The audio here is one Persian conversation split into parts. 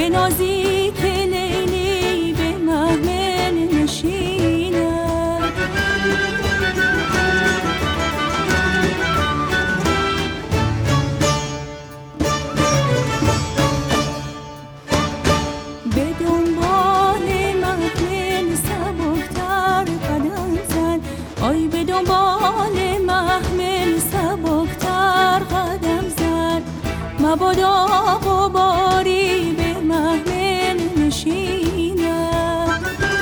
بنازی که لیلی به محمل نشیند. به دنبال محمل سبکتر قدم زن، آی به دنبال محمل سبکتر قدم زن، مبادا غباری به محمل نشیند.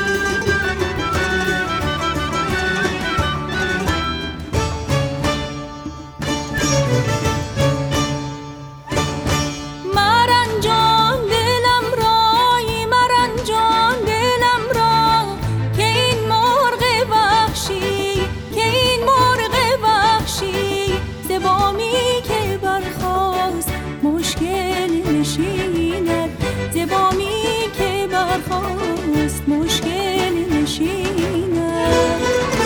مرنجان دلم رای، مرنجان دلم را که این مرغ وحشی، که این مرغ وحشی ز بامی که برخاست مشکل نشیند، ز بامی که برخاست مشکل نشیند.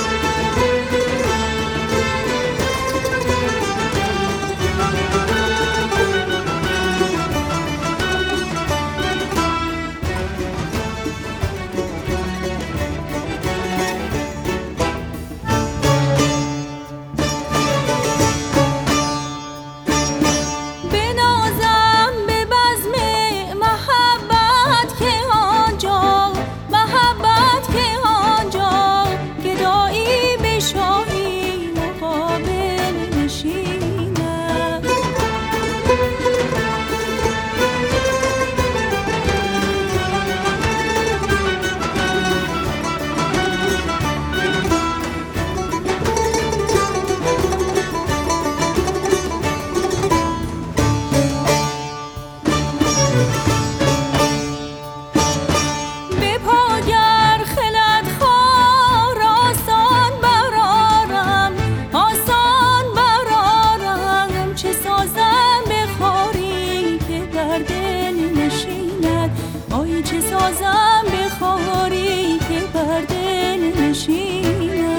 بنازم به بزم محبت که آنجا، محبت که آنجا گدایی به شاهی مقابل نشیند. به پاگر خلد خار آسان برارم، آسان برارم، چه سازم به خاری که بر دل نشیند، آی چه سازم به خاری که بر دل نشیند.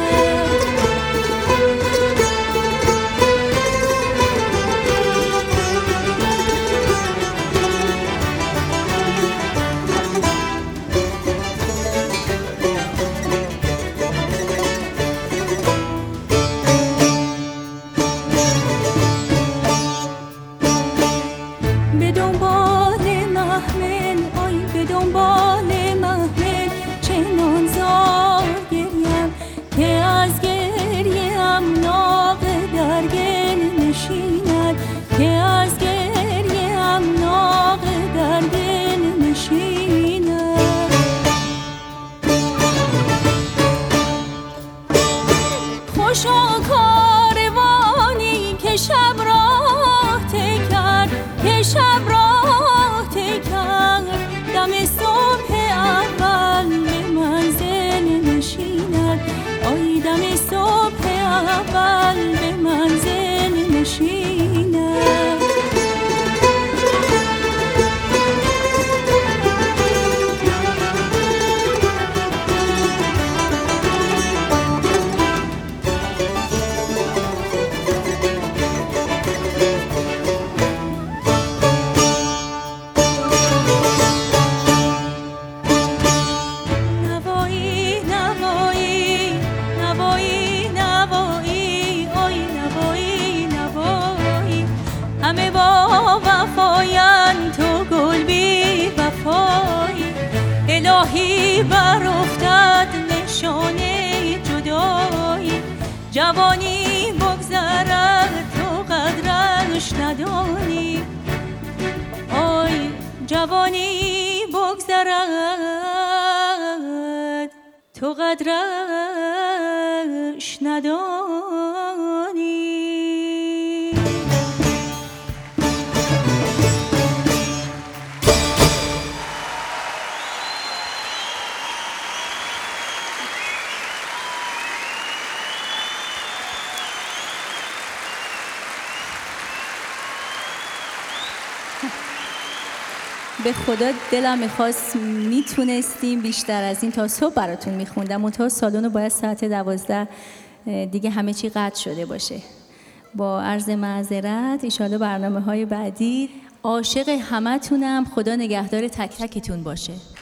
به دنبال محمل، آی به دنبال محمل، چنان زار گریم که از گریم ناق در گل نشیند، که از گریم ناق در گل نشیند. خوشا کاروانی که شب راه کرد، که شب راه کرد، دم صبح اول به منزل نشیند، آی دم صبح اول به منزل نشیند. نوایی نوایی نوایی نوایی، آی نوایی نوایی، همه با وفاین تو گل بی وفایی، الهی بر افتد نشانه جدایی، جوانی بگذرد تو قدرش ندانی، آی جوانی بگذرد تو قدرش ندانی. به خدا دلم میخواست میتونستیم بیشتر از این تا صبح براتون میخوندم، منتها سالن رو باید ساعت 12 دیگه همه چی قطع شده باشه. با عرض معذرت، ان شاءالله برنامه‌های بعدی عاشق همه تونم. خدا نگهدار تک تکتون باشه.